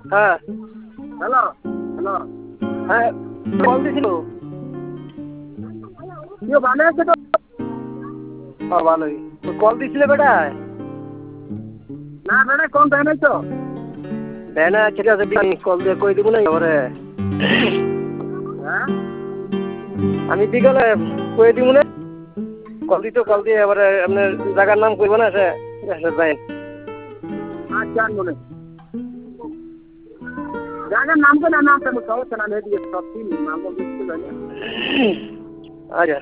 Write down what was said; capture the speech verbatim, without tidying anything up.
হ্যাঁ hello hello হ্যাঁ call দিছিল। কি ভালো আছে তো? হ্যাঁ ভালোই। তো কল দিছিলে বেটা? না বেটা কোন টাইম তো? দেয় না, ঠিক আছে কল দিয়ে কই দিব না এবারে। হ্যাঁ আমি বিকালে কই দিব না। কল দিত কল দিয়ে এবারে আপনার জায়গার নাম কইব না সে যাই। আচ্ছা মনে জায়গার নাম তো না নাম তো সব না দিয়ে সব তিন নাম বলতে আচ্ছা